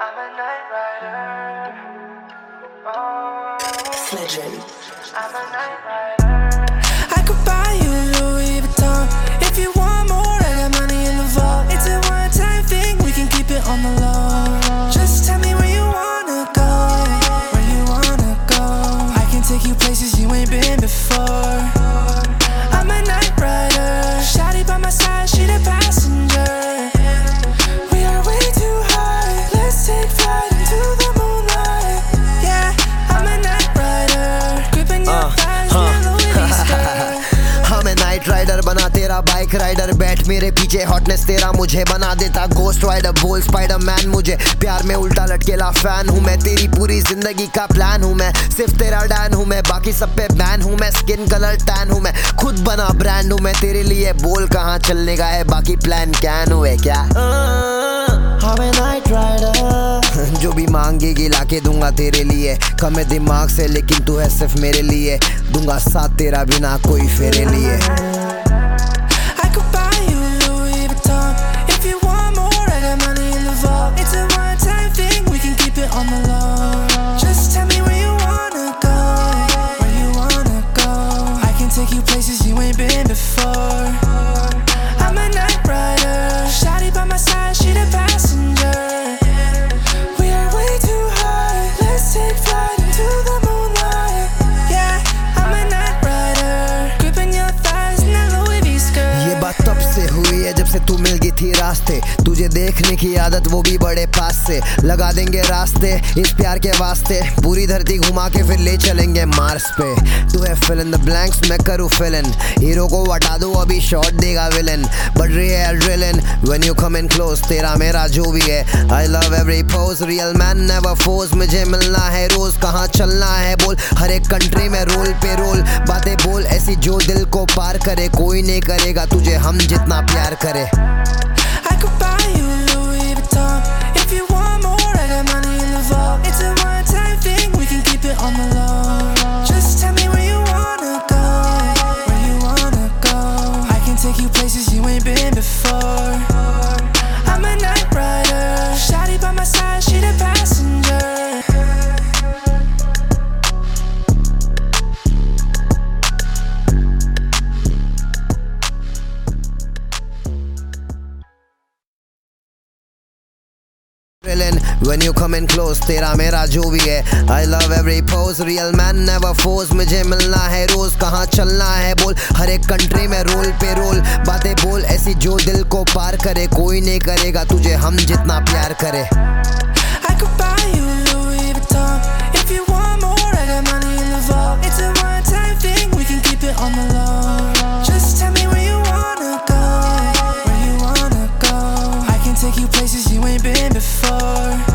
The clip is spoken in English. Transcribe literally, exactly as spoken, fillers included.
I'm a night rider. Oh, Fledgling. I'm a night rider. I could buy you Louis Vuitton if you want more. I got money in the vault. It's a one-time thing, we can keep it on the low. Just tell me where you wanna go, where you wanna go. I can take you places you ain't been before. I'm a night rider. Shawty by my side, she the passenger. We are way too high. Let's take flight into the moonlight. Yeah, I'm a night rider. Gripping your thighs, yeah, Louis V skirt. मैं night rider बना तेरा bike rider, बैठ मेरे पीछे hotness तेरा मुझे बना देता गोस्ट राइडर। बोल स्पाइडर मैन मुझे प्यार में उल्टा लटकेला फैन हूँ मैं, तेरी पूरी जिंदगी का प्लान हूँ मैं, सिर्फ तेरा डैन हूँ मैं, बाकी सब पे बैन हूँ मैं, स्किन कलर टैन हूँ मैं, खुद बना ब्रांड हूँ मैं तेरे लिए। बोल कहाँ चलने का है, बाकी प्लान कैन हुए क्या? हमें नाइट राइडर जो भी मांगेगी लाके दूंगा तेरे लिए। कम है दिमाग से लेकिन तू है सिर्फ मेरे लिए, दूंगा साथ तेरा बिना कोई फेरे लिए। I could buy you Louis Vuitton if you want more. I got money in the vault. It's a one-time thing, we can keep it on the low. Just tell me where you wanna go, where you wanna go. I can take you places you ain't been before. I'm a night rider. Shawty by my side, she the passenger. We are way too high. Let's take flight into the moonlight. Yeah, I'm a night rider. Gripping your thighs in that Louis V skirt. ये बात तब से हुई है जब से तू मिल गई थी रास्ते, तुझे देखने की आदत वो भी बड़े पास से। लगा देंगे रास्ते इस प्यार के वास्ते, पूरी धरती घुमा के फिर ले चलेंगे मार्स पे। तू है फिल इन द ब्लैंक्स, मैं करूँ फिल इन, हीरो को हटा दो अभी शॉट देगा विलन। बढ़ रही है adrenaline when you come in close, तेरा मेरा जो भी है I love every pose. Real man never force, मुझे मिलना है रोज, कहाँ चलना है बोल, हर एक कंट्री में रोल पे रोल। बातें बोल ऐसी जो दिल को पार करे, कोई नहीं करेगा तुझे हम जितना प्यार करे। I could buy you Louis Vuitton if you want more. I got money in the vault. It's a one-time thing, we can keep it on the low. Just tell me where you wanna go, where you wanna go. I can take you places you ain't been before. I'm a night rider. Shawty by my side, she the passenger. When you come in close, तेरा मेरा जो भी है I love every pose, real man never force। मुझे मिलना है रोज, कहाँ चलना है बोल, हर एक कंट्री में रोल पे रोल। बातें बोल ऐसी जो दिल को पार करे, कोई नहीं करेगा तुझे हम जितना प्यार करे। I could buy you Louis Vuitton if you want more. I got money in the vault. It's a one-time thing, we can keep it on the low. Just tell me where you wanna go, where you wanna go. I can take you places you ain't been before.